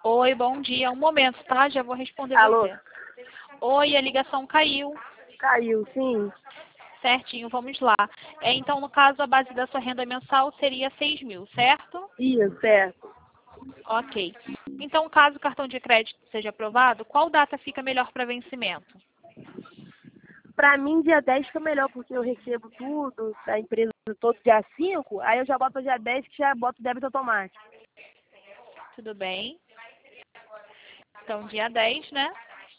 Oi, bom dia. Um momento, tá? Já vou responder Alô? você. Oi, a ligação caiu. Caiu, sim. Certinho, vamos lá. Então, no caso, a base da sua renda mensal seria 6.000, certo? Isso, certo. Ok. Então, caso o cartão de crédito seja aprovado, qual data fica melhor para vencimento? Pra mim, dia 10 fica melhor, porque eu recebo tudo da empresa todo dia 5, aí eu já boto dia 10 que já boto débito automático. Tudo bem. Então, dia 10, né?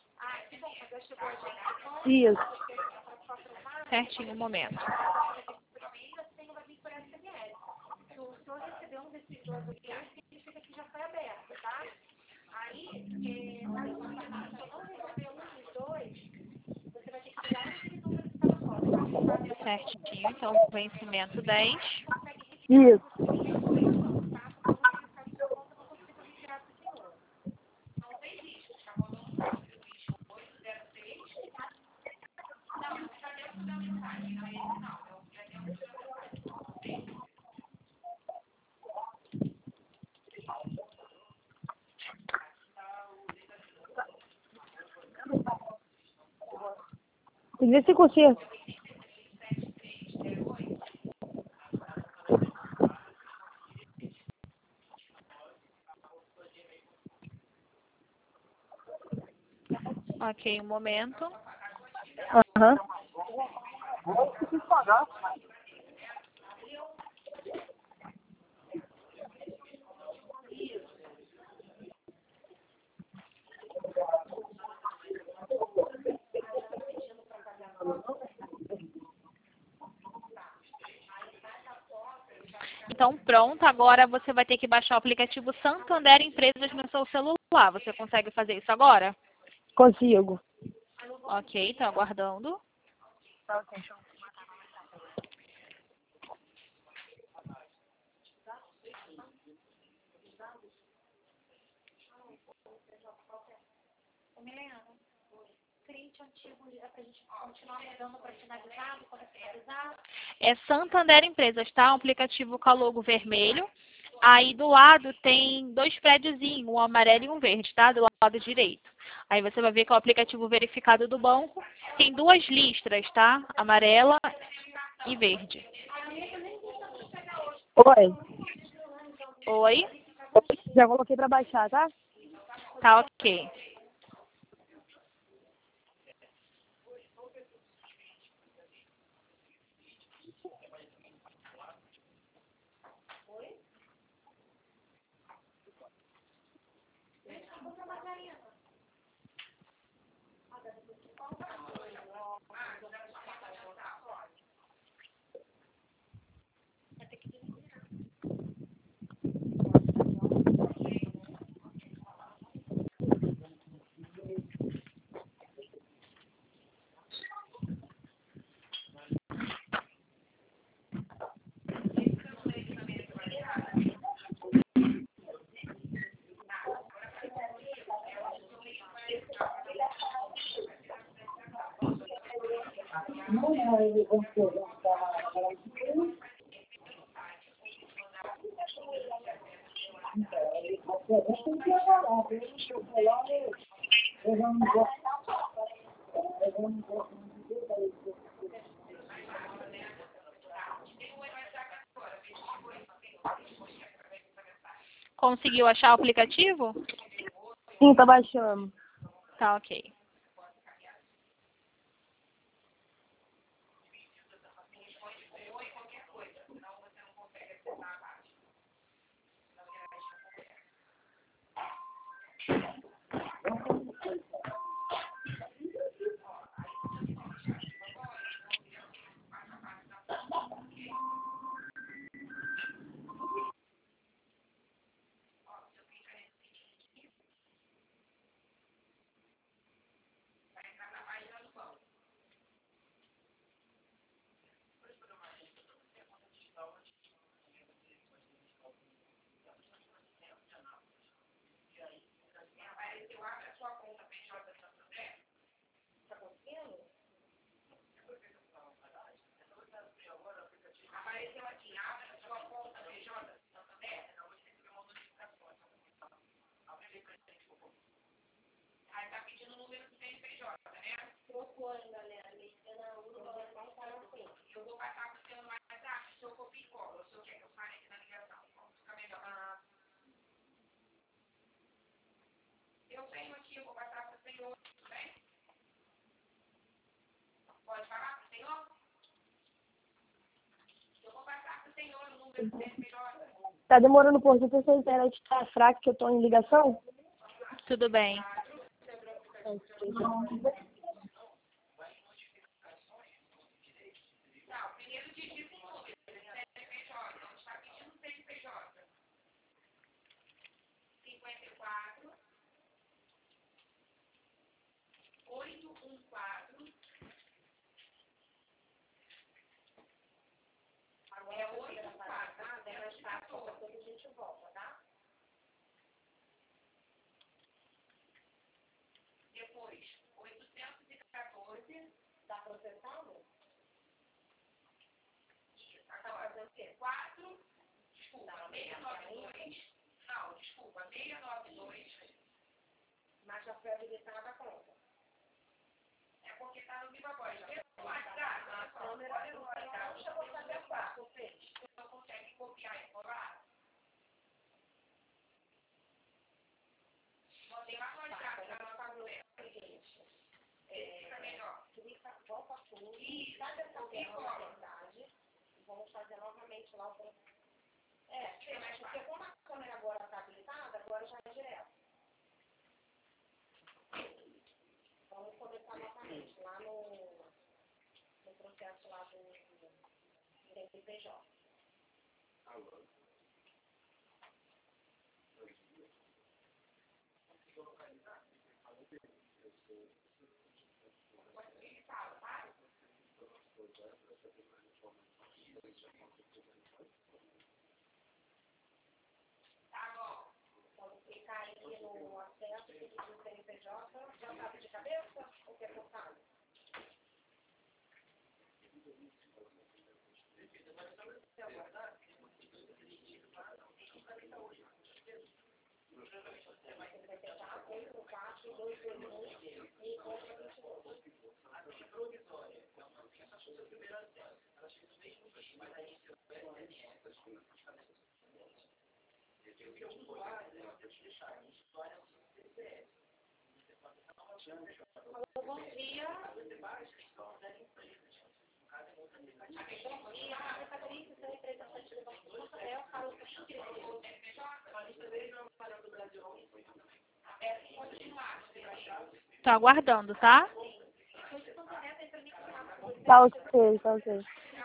Isso. Certinho, um momento. Certinho, então, vencimento 10. Isso. Podia ser conserto. Ok, um momento. Aham. Então, pronto. Agora você vai ter que baixar o aplicativo Santander Empresas no seu celular. Você consegue fazer isso agora? Consigo. Ok, estou aguardando. É Santander Empresas, tá? Um aplicativo com a logo vermelho. Aí do lado tem dois prédiozinhos, um amarelo e um verde, tá? Do lado direito. Aí você vai ver que é o aplicativo verificado do banco. Tem duas listras, tá? Amarela e verde. Oi. Oi? Já coloquei pra baixar, tá? Tá ok. Conseguiu achar o aplicativo? Sim, tá baixando. Tá ok. pedindo o número do CNPJ, né? Trocou ainda, né? Eu vou passar para o seu mais rápido, o seu copia e cola. O senhor quer que eu fale aqui na ligação? Como fica melhor? Eu tenho aqui, eu vou passar para o senhor, tudo bem? Pode falar para o senhor? Eu vou passar para o senhor o número do CNPJ. Tá demorando um pouco, porque a internet tá fraca, que eu tô em ligação. Tudo bem. Primeiro digita o número, CNPJ. Não está pedindo CNPJ. 54 814. É 84, tá? Dela está toda, depois a gente volta, tá? Depois, 814. Está processando? Isso. Agora, fazendo o quê? 4, desculpa, 692. Não, desculpa, 692. Mas já foi habilitada a conta. É porque está no Viva Voz. Pelo WhatsApp, a câmera pelo WhatsApp, eu vou fazer a parte. Você não consegue copiar e colar? Mandei lá no WhatsApp, na nossa mulher. Fica melhor. Volta tudo. E sabe essa verdade? Vamos fazer novamente lá o... mas porque como a câmera agora está habilitada, agora já é direto. Vamos começar novamente lá no processo lá do CNPJ. Alô? Ele fala, tá? Tá bom. Vamos clicar aqui no acesso do CNPJ. Já sabe de cabeça ou quer cortar? Alô, bom dia. A Patrícia, sou representante do Banco do Rafael, Carlos Coutinho. Estou aguardando, tá? Tá ok, tá ok.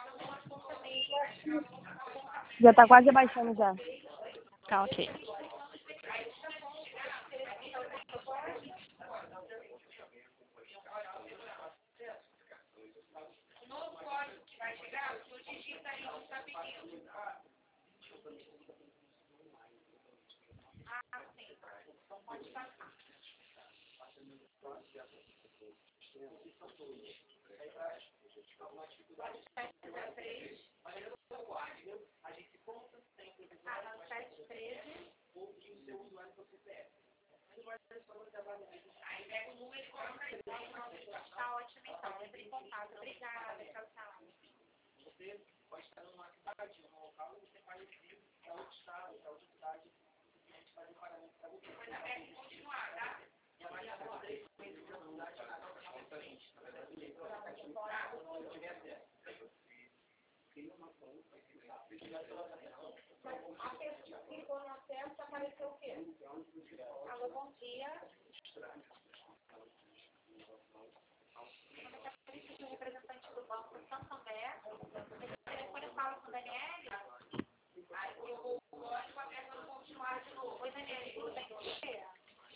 Já tá quase abaixando já. Tá ok. O novo código que vai chegar, o senhor digita aí onde está pedindo. Ah, sim. Então pode passar. Aí pega o número e coloca aí. Tá ótimo, então. Entre em contato. Obrigada. Tchau, tchau. Você pode estar numa cidade, num local, você faz vir para outro estado, para outra cidade, o cliente faz o pagamento para você. Depois até continuar, tá? E a mais de 3 meses de cidade, a nota é diferente. Na verdade, se tiver acesso. Cria uma conta. A pessoa que ficou no acesso apareceu o quê? Alô, bom dia. Eu representante do Banco Santander. O telefone fala com o Daniele. Aí colocou o código, aperta no continuar de novo. Oi, Daniele, tudo bem com você?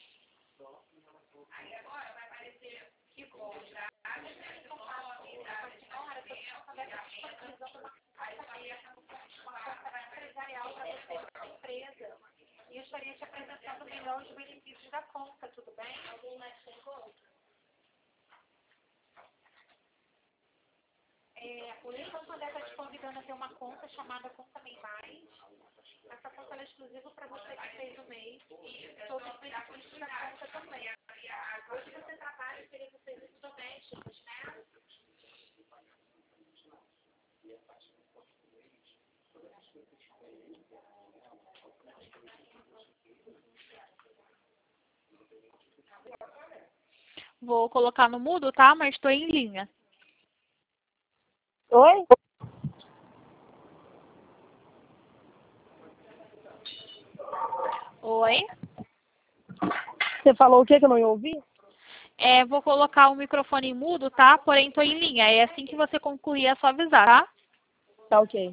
Aí agora vai aparecer que bom, já. E eu estaria te apresentando melhor os benefícios da conta, tudo bem? Alguém mais tem conta? O Santander está te convidando a ter uma conta chamada Conta Bem Mais. Essa conta é exclusiva para você que fez o mês. E todos os benefícios da conta também. Vou colocar no mudo, tá? Mas estou em linha. Oi? Oi? Você falou o que que eu não ia ouvir? Vou colocar o microfone em mudo, tá? Porém, estou em linha. É assim que você concluir, é só avisar, tá? Tá ok.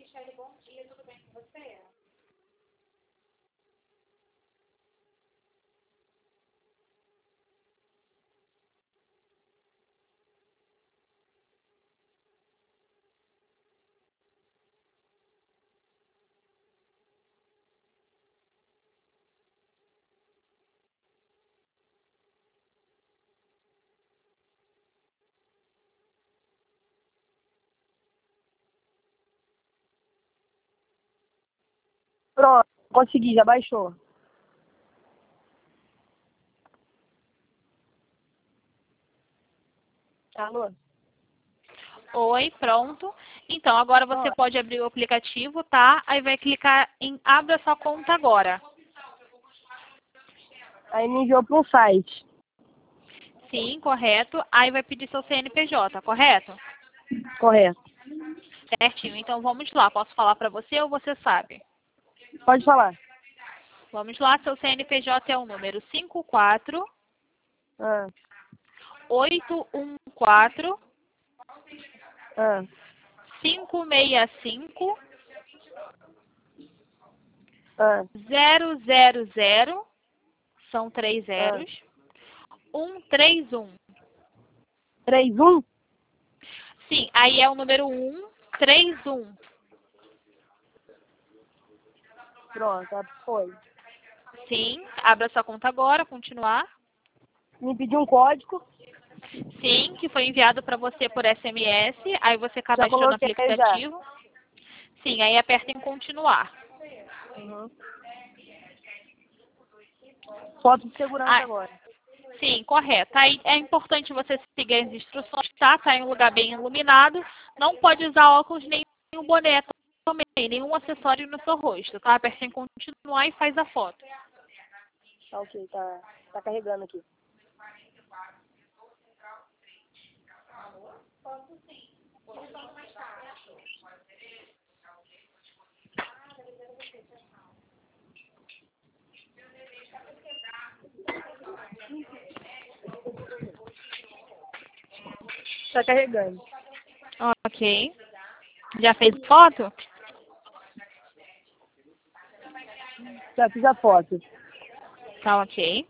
Pronto, consegui, já baixou. Alô? Oi, pronto. Então, agora você pode abrir o aplicativo, tá? Aí vai clicar em Abra sua conta agora. Aí me enviou para um site. Sim, correto. Aí vai pedir seu CNPJ, correto? Correto. Certinho. Então, vamos lá. Posso falar para você ou você sabe? Pode falar. Vamos lá. Seu CNPJ é o número 54 Ah, 814 ah, 565 ah, 000, são 3 ah. zeros, 131. 31? Sim, aí é o número 131. Pronto, foi. Sim, abra sua conta agora, continuar. Me pediu um código, Sim, que foi enviado para você por SMS, aí você já cadastra no coloquei já. aplicativo. Sim, aí aperta em continuar. Uhum. Foto de segurança Ah, agora. sim, correto. Aí é importante você seguir as instruções, tá? Tá em um lugar bem iluminado. Não pode usar óculos nem um boné também, nenhum acessório no seu rosto, tá? Aperta em continuar e faz a foto. Tá ok, tá carregando aqui. Tá carregando. Ok. Já fez foto? Já fiz a foto. Tá ok.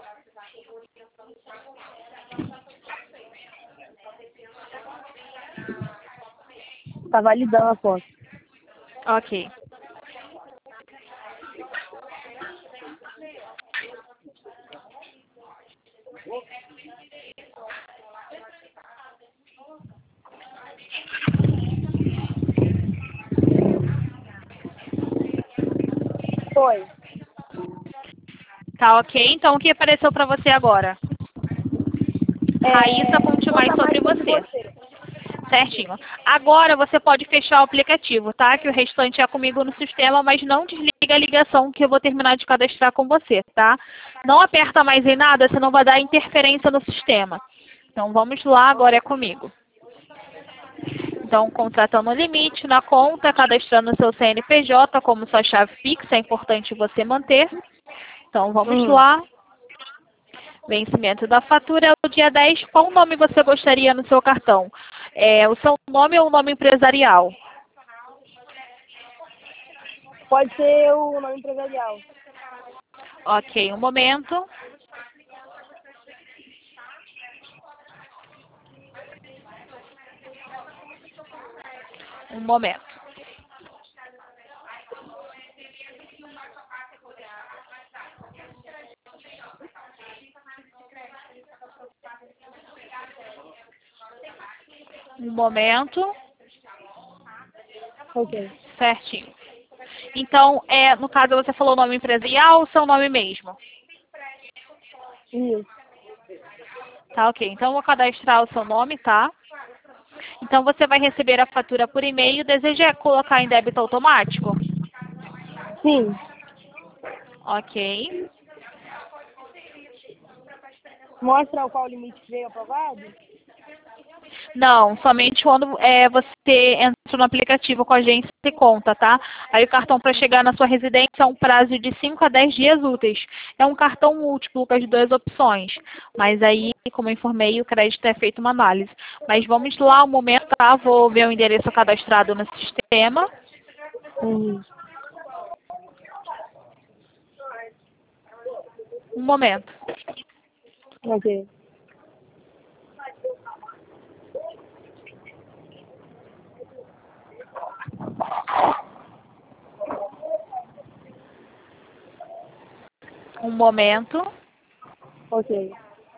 Tá validando a foto. Ok. Foi. Tá ok. Então, o que apareceu para você agora? Raíssa, conte mais Conta sobre mais sobre você. você. Certinho. Agora você pode fechar o aplicativo, tá? Que o restante é comigo no sistema, mas não desliga a ligação que eu vou terminar de cadastrar com você, tá? Não aperta mais em nada, senão vai dar interferência no sistema. Então vamos lá, agora é comigo. Então, contratando o limite na conta, cadastrando seu CNPJ como sua chave fixa, é importante você manter. Então vamos lá. Vencimento da fatura é o dia 10. Qual nome você gostaria no seu cartão? O seu nome ou o nome empresarial? Pode ser o nome empresarial. Ok, um momento. Um momento. Um momento. Ok. Certinho. Então, no caso, você falou o nome empresarial ou seu nome mesmo? Isso. Tá, ok. Então, eu vou cadastrar o seu nome, tá? Então, você vai receber a fatura por e-mail. Deseja colocar em débito automático? Sim. Ok. Mostra qual limite que veio aprovado? Não, somente quando você entra no aplicativo com a agência e conta, tá? Aí o cartão para chegar na sua residência é um prazo de 5 a 10 dias úteis. É um cartão múltiplo com as duas opções. Mas aí, como eu informei, o crédito é feito uma análise. Mas vamos lá um momento, tá? Vou ver o endereço cadastrado no sistema. Um momento. Ok. Um momento. Ok.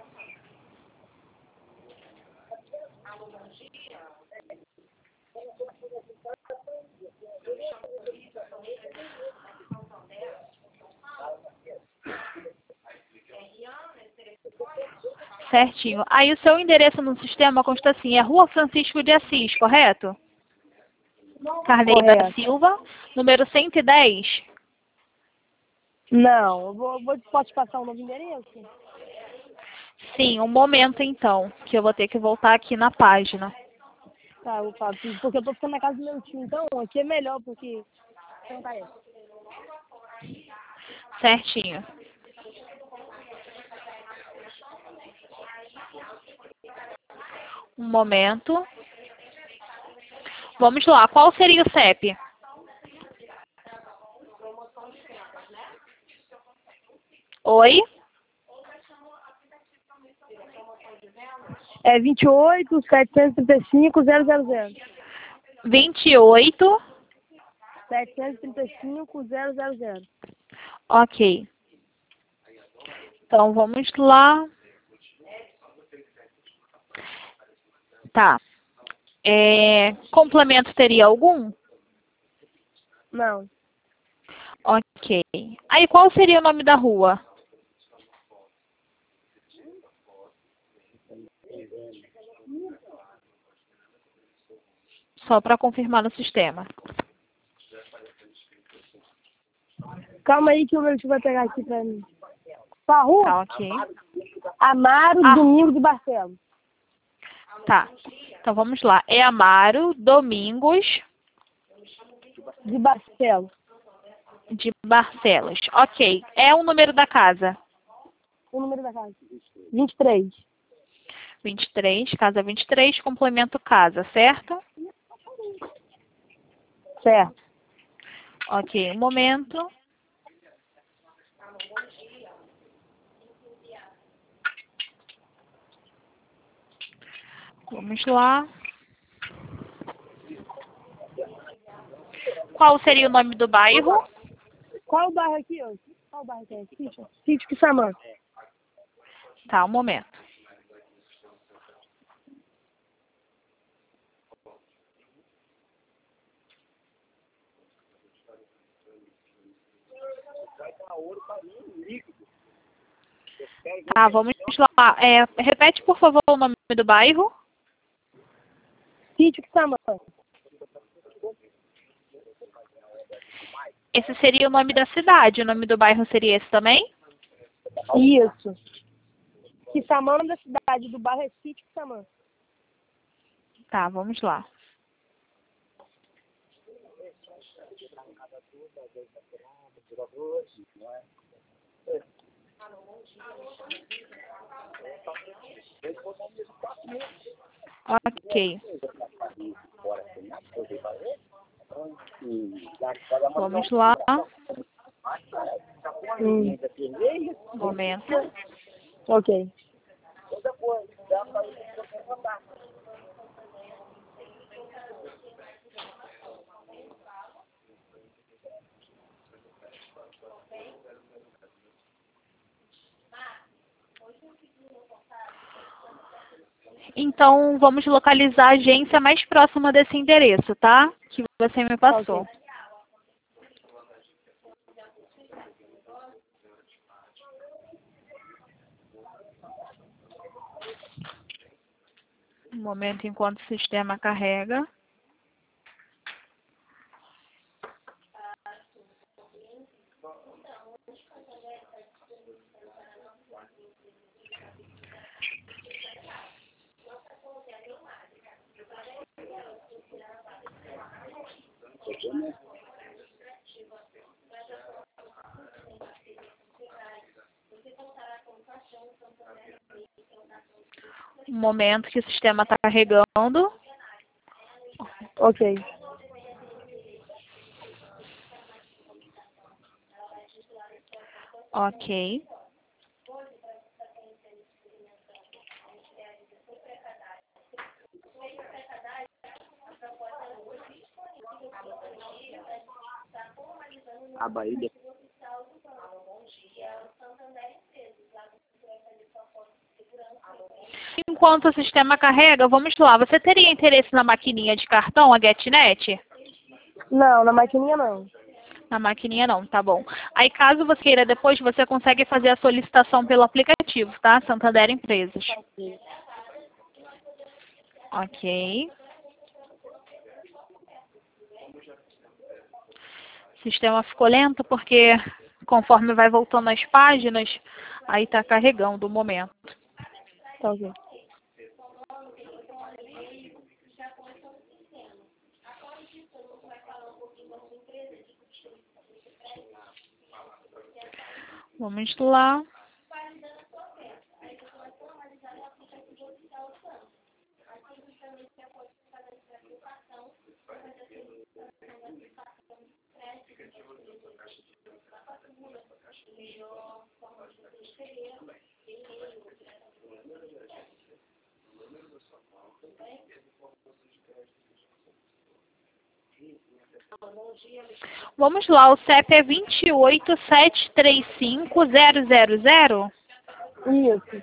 Certinho. Aí o seu endereço no sistema consta assim, é Rua Francisco de Assis, correto? Carneiro da Correto. Silva, número 110. Não, posso te passar um novo endereço? Sim, um momento então, que eu vou ter que voltar aqui na página. Tá, eu falo, porque eu tô ficando na casa do meu tio, então aqui é melhor, porque... Então tá aí. Certinho. Um momento. Vamos lá, qual seria o CEP? Oi? É 28.735.000. 28. 735.000. Ok. Então vamos lá. Tá. Complemento teria algum? Não. Ok. Aí qual seria o nome da rua? Só para confirmar no sistema. Calma aí que o meu tio vai pegar aqui pra mim. Parru? Tá, ok. Amaro Ah, Domingos de Barcelos. tá. Então vamos lá. É Amaro Domingos De Barcelos. de Barcelos. Ok. É o número da casa? O número da casa. 23. 23, casa 23, complemento casa, certo? Certo. Ok, um momento. Vamos lá. Qual seria o nome do bairro? Qual o bairro aqui, ó? Qual o bairro que é? Sítio Quissamã. Tá, um momento. Tá, vamos lá. Repete, por favor, o nome do bairro. Sítio Quissamã. Esse seria o nome da cidade. O nome do bairro seria esse também? Isso. Quissamã da cidade, do bairro é Sítio Quissamã. Tá, vamos lá. Ok. Vamos lá. Um momento. Ok. Então, vamos localizar a agência mais próxima desse endereço, tá? Que você me Tá, passou. ok. momento enquanto o sistema carrega. Um momento que o sistema está carregando. Ok. Ok. A Bahia. Enquanto o sistema carrega, vamos lá. Você teria interesse na maquininha de cartão, a GetNet? Não, na maquininha não. Na maquininha não, tá bom. Aí caso você queira depois, você consegue fazer a solicitação pelo aplicativo, tá? Santander Empresas. Ok. Ok. O sistema ficou lento porque conforme vai voltando as páginas, aí tá carregando o momento. Tá ok. Vamos lá. Vamos lá, o CEP é 287350000. Isso.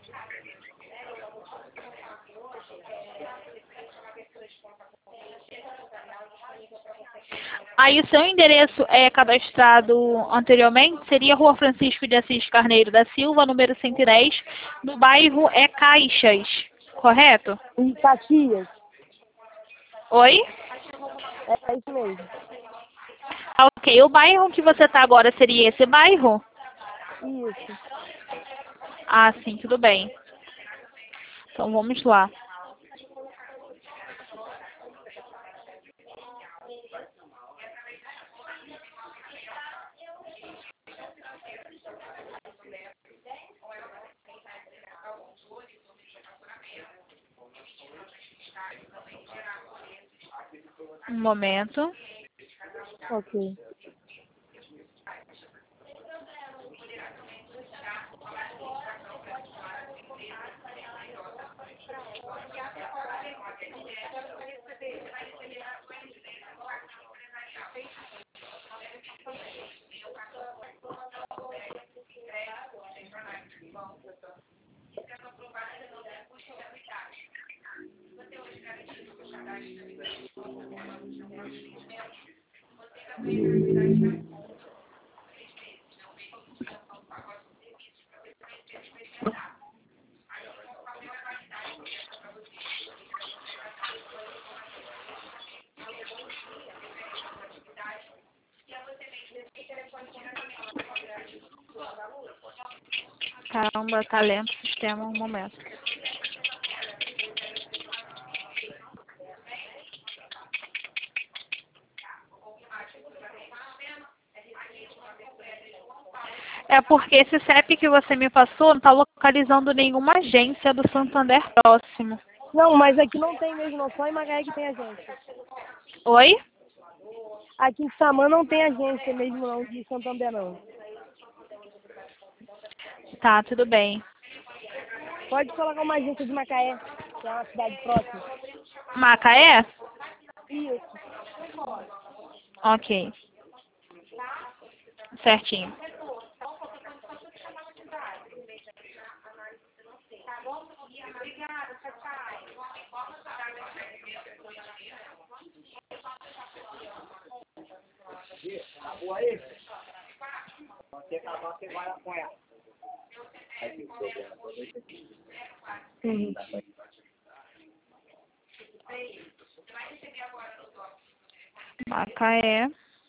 Aí o seu endereço é cadastrado anteriormente, seria Rua Francisco de Assis Carneiro da Silva, número 110, no bairro é Caixas, correto? E Caxias. Oi? É isso mesmo. Ok, o bairro que você está agora seria esse bairro? Isso. Ah, sim, tudo bem. Então vamos lá. Um momento. Ok. Caramba, tá lento o sistema, um momento. É porque esse CEP que você me passou não está localizando nenhuma agência do Santander próximo. Não, mas aqui não tem mesmo, não. Só em Macaé que tem agência. Oi? Aqui em Samã não tem agência mesmo, não, de Santander, não. Tá, tudo bem. Pode colocar uma agência de Macaé, que é uma cidade próxima. Macaé? Isso. Ok. Certinho. Acabou aí? Quando você acabar, você vai apoiar. Aí tem problema. Uhum. Macaé.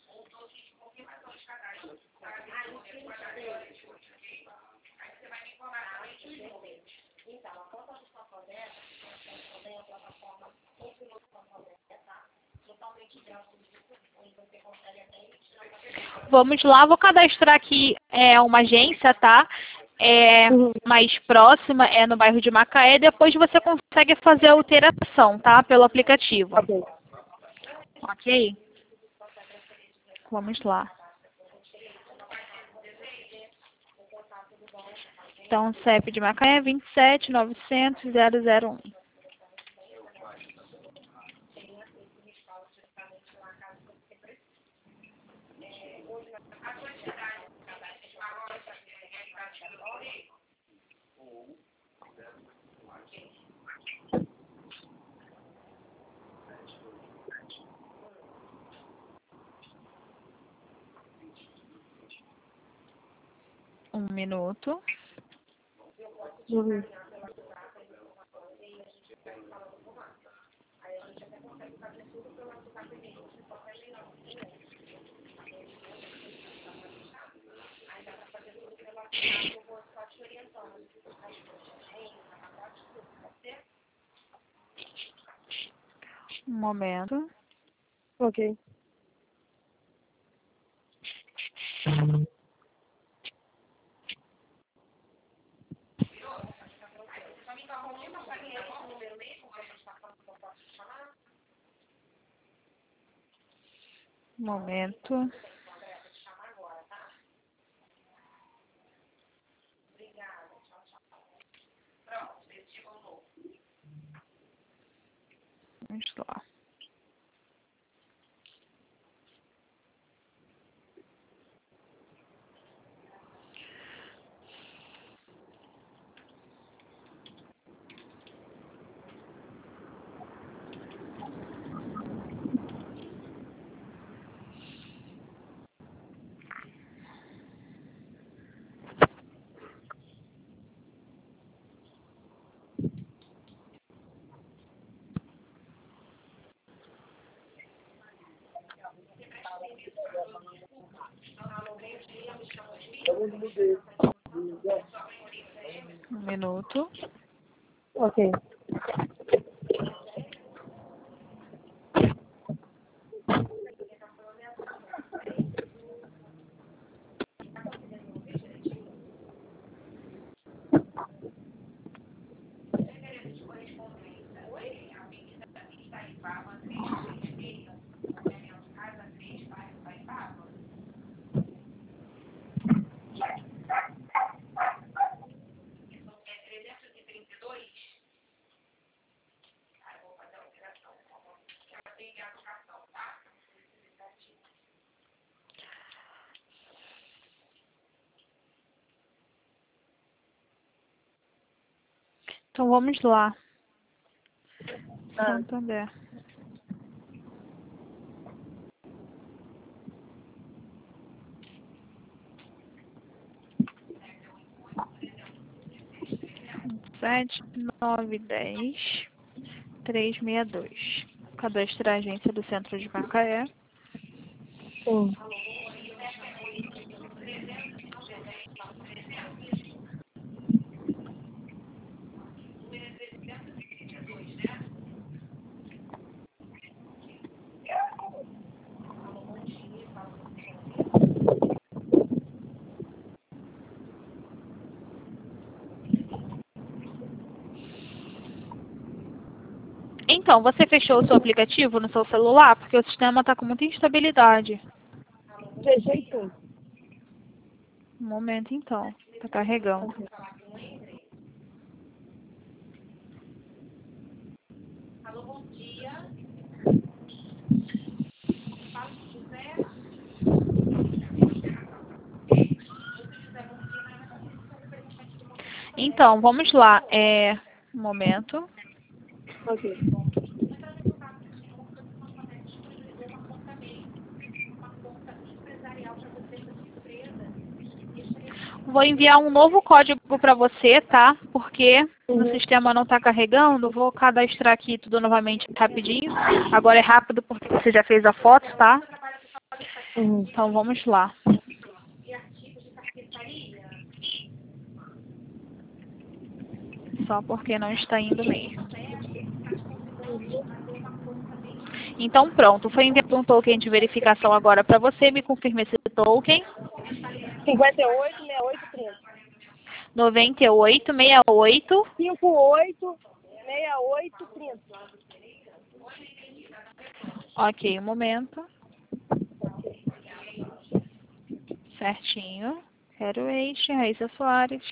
Vamos lá, vou cadastrar aqui uma agência, tá? Mais próxima, no bairro de Macaé. Depois você consegue fazer a alteração, tá? Pelo aplicativo. Ok. Ok? Vamos lá. Então, CEP de Macaé, 27.900.001. Um minuto. Uhum. Um momento. Ok. Um momento. Vamos lá. Um minuto. Ok. Então vamos lá. Ah. Santander. Sete, 9, 10, 362. Cadastrar a agência do centro de Macaé. Sim. Então, você fechou o seu aplicativo no seu celular? Porque o sistema está com muita instabilidade. Fechei tudo. Um momento, então. Está carregando. Ok. Então, vamos lá. Um momento. Ok. Vou enviar um novo código para você, tá? Porque no sistema não está carregando. Vou cadastrar aqui tudo novamente rapidinho. Agora é rápido porque você já fez a foto, tá? Então vamos lá. Só porque não está indo mesmo. Então pronto, foi enviado um token de verificação agora para você. Me confirme esse token. 58, 68, 30. 98, 68. 58, 68, 30. Ok, um momento. Certinho. Quero este, Raíssa Soares.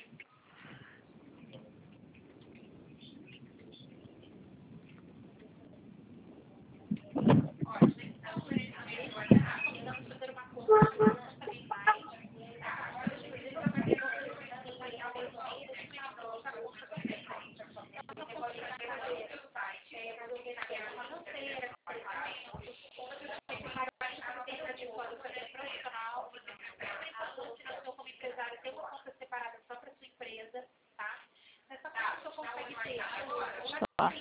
Ó.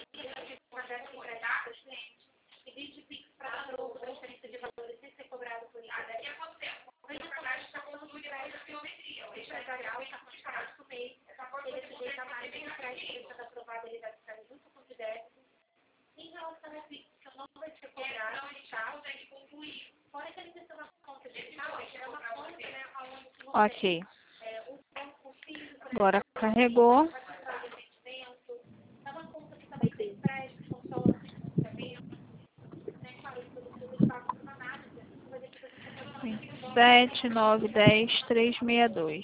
Ok. Agora carregou. Sete, 9, 10, 3, 62.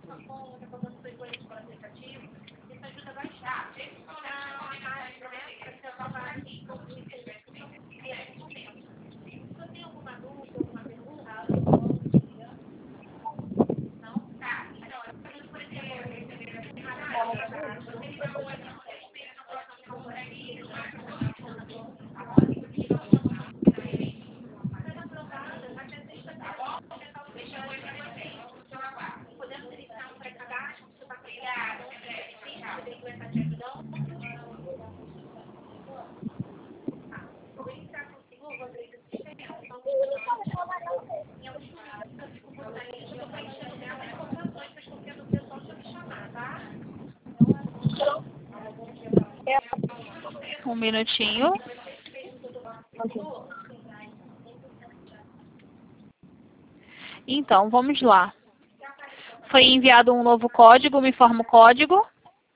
Um minutinho. Então, vamos lá. Foi enviado um novo código. Me informa o código.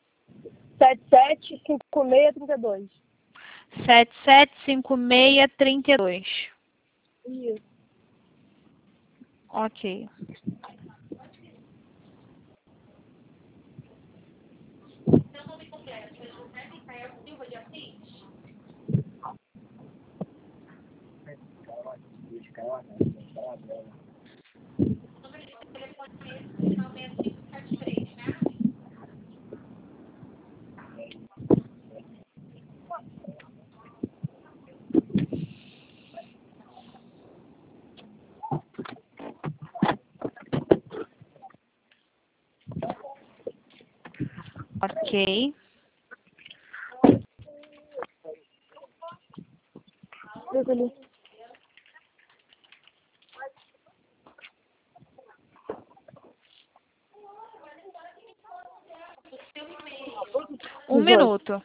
775632. 775632. Isso. Ok. Ok. Um minuto.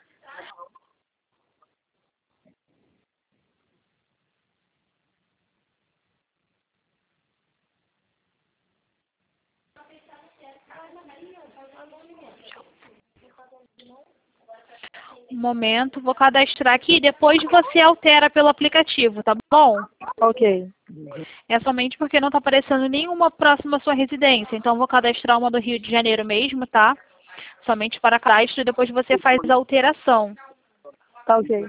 Um momento, vou cadastrar aqui e depois você altera pelo aplicativo, tá bom? Ok. É somente porque não está aparecendo nenhuma próxima à sua residência. Então, vou cadastrar uma do Rio de Janeiro mesmo, tá? Somente para cadastro e depois você faz a alteração. Tá ok.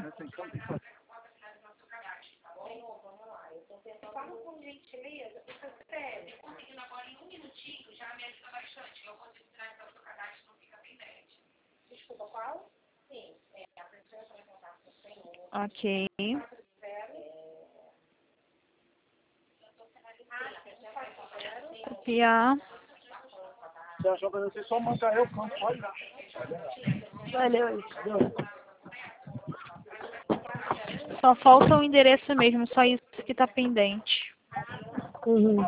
Ok. Copiar. Você achou que você só mancar eu, campo, pode dar. Valeu aí. Só falta o endereço mesmo, só isso que tá pendente. Uhum.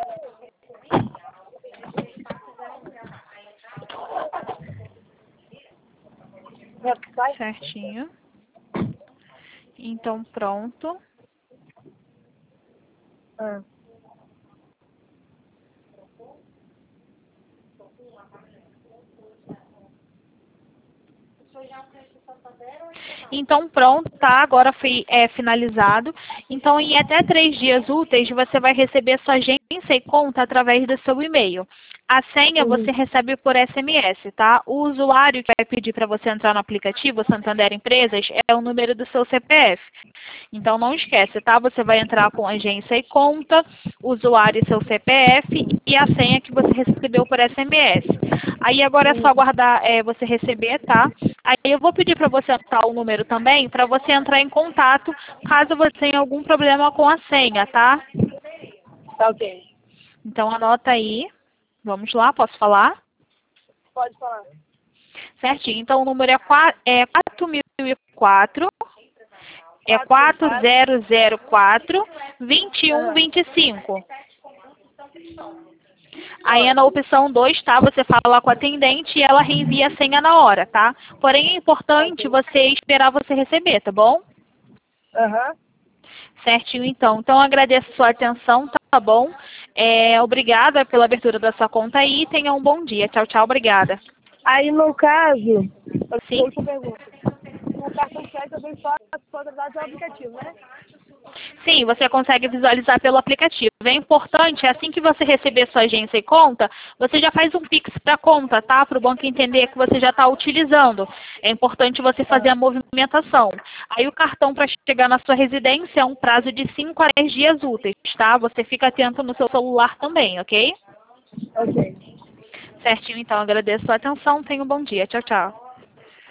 Certinho. Então, pronto. Ah. Então, pronto, tá? Agora foi finalizado. Então, em até 3 dias úteis, você vai receber sua agência e conta através do seu e-mail. A senha você recebe por SMS, tá? O usuário que vai pedir para você entrar no aplicativo Santander Empresas é o número do seu CPF. Então, não esquece, tá? Você vai entrar com agência e conta, usuário e seu CPF e a senha que você recebeu por SMS. Aí, agora é só aguardar você receber, tá? Aí, eu vou pedir para você anotar o número também, para você entrar em contato caso você tenha algum problema com a senha, tá? Tá ok. Então, anota aí. Vamos lá, posso falar? Pode falar. Certinho. Então, o número é 4004, é 4004-2125. Aí é na opção 2, tá? Você fala com a atendente e ela reenvia a senha na hora, tá? Porém, é importante você esperar você receber, tá bom? Aham. Certinho, então. Então, agradeço a sua atenção, tá bom? Obrigada pela abertura da sua conta aí e tenha um bom dia. Tchau, tchau, obrigada. Aí, no caso, Sim. outra pergunta. O cartão de crédito também só através do aplicativo, né? Sim, você consegue visualizar pelo aplicativo. É importante, assim que você receber sua agência e conta, você já faz um Pix para a conta, tá? Para o banco entender que você já está utilizando. É importante você fazer a movimentação. Aí o cartão para chegar na sua residência é um prazo de 5 a 10 dias úteis, tá? Você fica atento no seu celular também, ok? Ok. Certinho, então. Agradeço a sua atenção. Tenha um bom dia. Tchau, tchau.